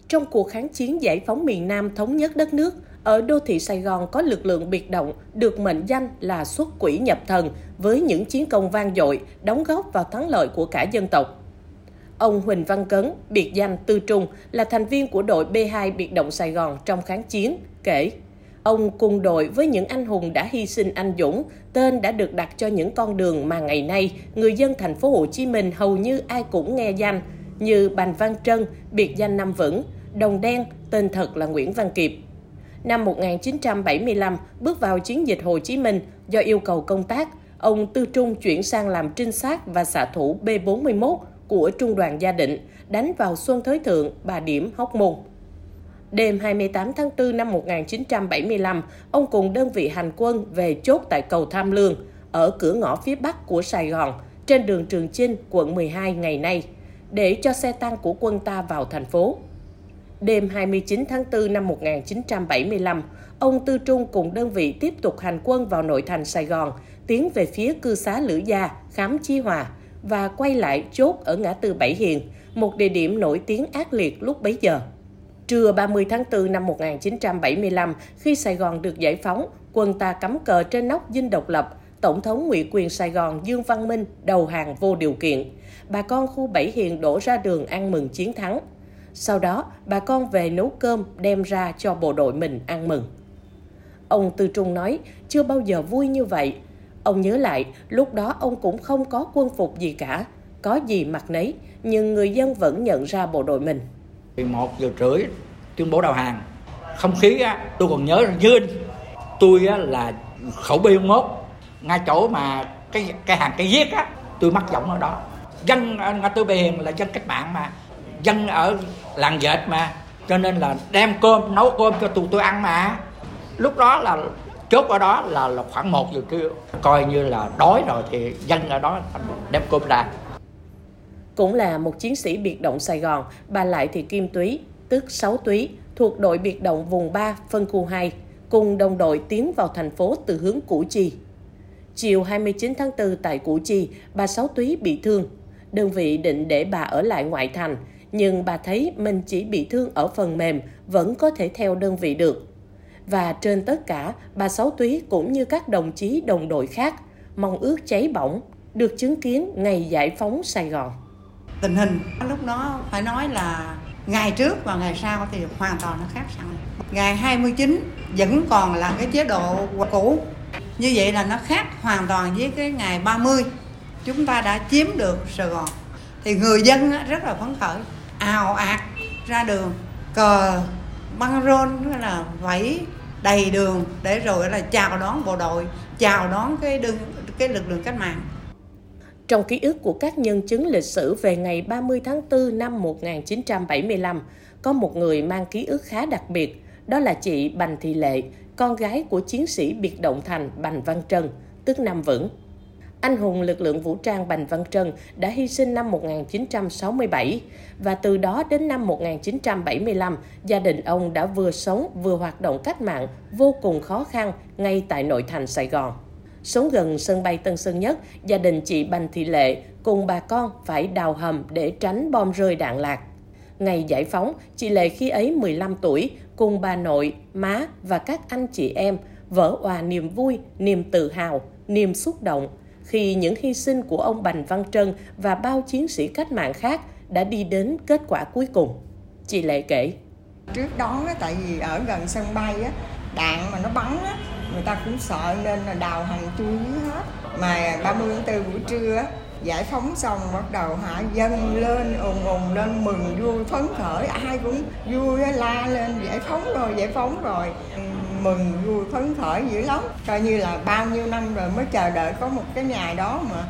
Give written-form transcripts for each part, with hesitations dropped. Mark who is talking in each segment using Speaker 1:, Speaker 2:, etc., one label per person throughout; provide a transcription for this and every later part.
Speaker 1: Trong cuộc kháng chiến giải phóng miền Nam thống nhất đất nước, ở đô thị Sài Gòn có lực lượng biệt động được mệnh danh là xuất quỷ nhập thần với những chiến công vang dội, đóng góp vào thắng lợi của cả dân tộc. Ông Huỳnh Văn Cấn, biệt danh Tư Trung, là thành viên của đội B2 biệt động Sài Gòn trong kháng chiến, kể: ông cùng đội với những anh hùng đã hy sinh anh dũng, tên đã được đặt cho những con đường mà ngày nay người dân thành phố Hồ Chí Minh hầu như ai cũng nghe danh, như Bành Văn Trân, biệt danh Năm Vững, Đồng Đen, tên thật là Nguyễn Văn Kiệp. Năm 1975, bước vào chiến dịch Hồ Chí Minh, do yêu cầu công tác, ông Tư Trung chuyển sang làm trinh sát và xạ thủ B41 của Trung đoàn Gia Định, đánh vào Xuân Thới Thượng, Bà Điểm, Hóc Môn. Đêm 28 tháng 4 năm 1975, ông cùng đơn vị hành quân về chốt tại cầu Tham Lương, ở cửa ngõ phía Bắc của Sài Gòn, trên đường Trường Chinh, quận 12 ngày nay, để cho xe tăng của quân ta vào thành phố. Đêm 29 tháng 4 năm 1975, ông Tư Trung cùng đơn vị tiếp tục hành quân vào nội thành Sài Gòn, tiến về phía cư xá Lữ Gia, Khám Chí Hòa và quay lại chốt ở ngã tư Bảy Hiền, một địa điểm nổi tiếng ác liệt lúc bấy giờ. Trưa 30 tháng 4 năm 1975, khi Sài Gòn được giải phóng, quân ta cắm cờ trên nóc Dinh Độc Lập, Tổng thống ủy quyền Sài Gòn Dương Văn Minh đầu hàng vô điều kiện. Bà con khu Bảy Hiền đổ ra đường ăn mừng chiến thắng. Sau đó, bà con về nấu cơm đem ra cho bộ đội mình ăn mừng. Ông Tư Trung nói, chưa bao giờ vui như vậy. Ông nhớ lại, lúc đó ông cũng không có quân phục gì cả, có gì mặc nấy, nhưng người dân vẫn nhận ra bộ đội mình.
Speaker 2: 1 giờ rưỡi tuyên bố đầu hàng. Không khí tôi còn nhớ như in. Tôi là khẩu B41, ngay chỗ mà cái hàng cây viết tôi mắc giọng ở đó. Dân ngã tư Bảy Hiền là dân cách mạng mà, dân ở làng dệt mà, cho nên là đem cơm, nấu cơm cho tôi ăn mà. Lúc đó là chốt ở đó là khoảng 1 giờ trưa, coi như là đói rồi thì dân ở đó đem cơm ra.
Speaker 1: Cũng là một chiến sĩ biệt động Sài Gòn, bà Lại Thị Kim Túy, tức Sáu Túy, thuộc đội biệt động vùng 3, phân khu 2, cùng đồng đội tiến vào thành phố từ hướng Củ Chi. Chiều 29 tháng 4 tại Củ Chi, bà Sáu Túy bị thương. Đơn vị định để bà ở lại ngoại thành, nhưng bà thấy mình chỉ bị thương ở phần mềm, vẫn có thể theo đơn vị được. Và trên tất cả, bà Sáu Túy cũng như các đồng chí đồng đội khác, mong ước cháy bỏng, được chứng kiến ngày giải phóng Sài Gòn.
Speaker 3: Tình hình lúc đó phải nói là ngày trước và ngày sau thì hoàn toàn nó khác sẵn. Ngày 29 vẫn còn là cái chế độ cũ. Như vậy là nó khác hoàn toàn với cái ngày 30. Chúng ta đã chiếm được Sài Gòn. Thì người dân rất là phấn khởi, ào ạt ra đường, cờ, băng rôn là vẫy đầy đường để rồi là chào đón bộ đội, chào đón cái lực lượng cách mạng.
Speaker 1: Trong ký ức của các nhân chứng lịch sử về ngày 30 tháng 4 năm 1975, có một người mang ký ức khá đặc biệt, đó là chị Bành Thị Lệ, con gái của chiến sĩ biệt động thành Bành Văn Trân, tức Năm Vững. Anh hùng lực lượng vũ trang Bành Văn Trân đã hy sinh năm 1967 và từ đó đến năm 1975, gia đình ông đã vừa sống vừa hoạt động cách mạng vô cùng khó khăn ngay tại nội thành Sài Gòn. Sống gần sân bay Tân Sơn Nhất, gia đình chị Bành Thị Lệ cùng bà con phải đào hầm để tránh bom rơi đạn lạc. Ngày giải phóng, chị Lệ khi ấy 15 tuổi, cùng bà nội, má và các anh chị em vỡ òa niềm vui, niềm tự hào, niềm xúc động khi những hy sinh của ông Bành Văn Trân và bao chiến sĩ cách mạng khác đã đi đến kết quả cuối cùng. Chị Lệ kể:
Speaker 4: Trước đó tại vì ở gần sân bay đạn mà nó bắn người ta cũng sợ nên là đào hầm chui hết. Mà 30 tháng 4 buổi trưa giải phóng xong bắt đầu dân lên ồn lên mừng vui phấn khởi, ai cũng vui la lên giải phóng rồi, mừng vui phấn khởi dữ lắm, coi như là bao nhiêu năm rồi mới chờ đợi có một cái ngày đó mà.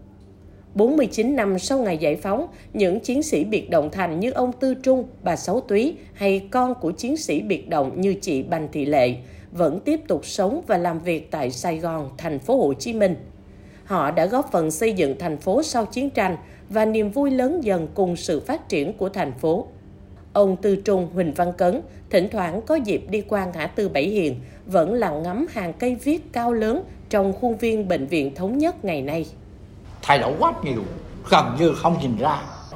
Speaker 1: 49 năm sau ngày giải phóng, những chiến sĩ biệt động thành như ông Tư Trung, bà Sáu Túy hay con của chiến sĩ biệt động như chị Bành Thị Lệ vẫn tiếp tục sống và làm việc tại Sài Gòn, thành phố Hồ Chí Minh. Họ đã góp phần xây dựng thành phố sau chiến tranh và niềm vui lớn dần cùng sự phát triển của thành phố. Ông Tư Trung Huỳnh Văn Cấn thỉnh thoảng có dịp đi qua ngã tư Bảy Hiền, vẫn lặng ngắm hàng cây viết cao lớn trong khuôn viên Bệnh viện Thống Nhất ngày nay.
Speaker 2: Thay đổi quá nhiều, gần như không nhìn ra.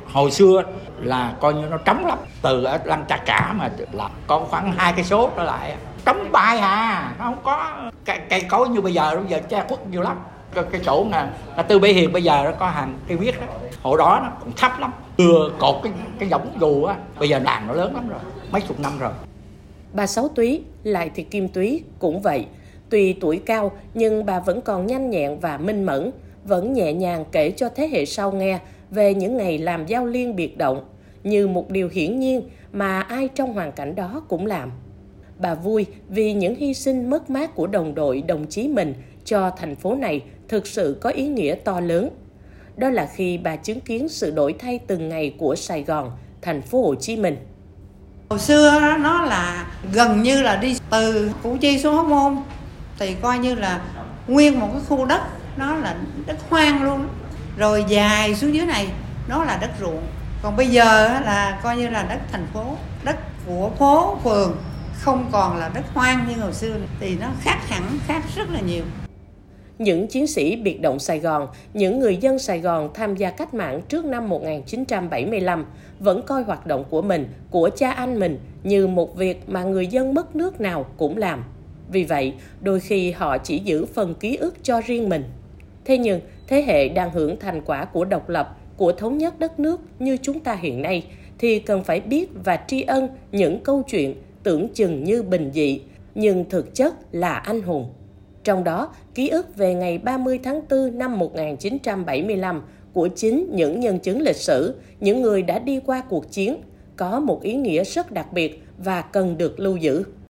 Speaker 2: Hồi xưa là coi như nó trống lắm, từ ở Lăng Trà Cả mà là có khoảng 2 cây số trở lại trống bài hà, nó không có cây cối như bây giờ che khuất nhiều lắm. Cái chỗ là Tư Bể Hiền bây giờ nó có hàng cây viết đó, hồi đó nó cũng thấp lắm, vừa cột cái giống dù á, bây giờ đàn nó lớn lắm rồi, mấy chục năm rồi.
Speaker 1: Bà Sáu Túy, Lại Thị Kim Túy cũng vậy. Tuy tuổi cao nhưng bà vẫn còn nhanh nhẹn và minh mẫn, vẫn nhẹ nhàng kể cho thế hệ sau nghe về những ngày làm giao liên biệt động, như một điều hiển nhiên mà ai trong hoàn cảnh đó cũng làm. Bà vui vì những hy sinh mất mát của đồng đội, đồng chí mình cho thành phố này thực sự có ý nghĩa to lớn. Đó là khi bà chứng kiến sự đổi thay từng ngày của Sài Gòn, thành phố Hồ Chí Minh.
Speaker 3: Hồi xưa nó là gần như là đi từ Củ Chi xuống Hóc Môn thì coi như là nguyên một cái khu đất, nó là đất hoang luôn, rồi dài xuống dưới này nó là đất ruộng. Còn bây giờ là coi như là đất thành phố, đất của phố phường, không còn là đất hoang như hồi xưa, thì nó khác hẳn, khác rất là nhiều.
Speaker 1: Những chiến sĩ biệt động Sài Gòn, những người dân Sài Gòn tham gia cách mạng trước năm 1975 vẫn coi hoạt động của mình, của cha anh mình như một việc mà người dân mất nước nào cũng làm. Vì vậy, đôi khi họ chỉ giữ phần ký ức cho riêng mình. Thế nhưng, thế hệ đang hưởng thành quả của độc lập, của thống nhất đất nước như chúng ta hiện nay, thì cần phải biết và tri ân những câu chuyện tưởng chừng như bình dị, nhưng thực chất là anh hùng. Trong đó, ký ức về ngày 30 tháng 4 năm 1975 của chính những nhân chứng lịch sử, những người đã đi qua cuộc chiến, có một ý nghĩa rất đặc biệt và cần được lưu giữ.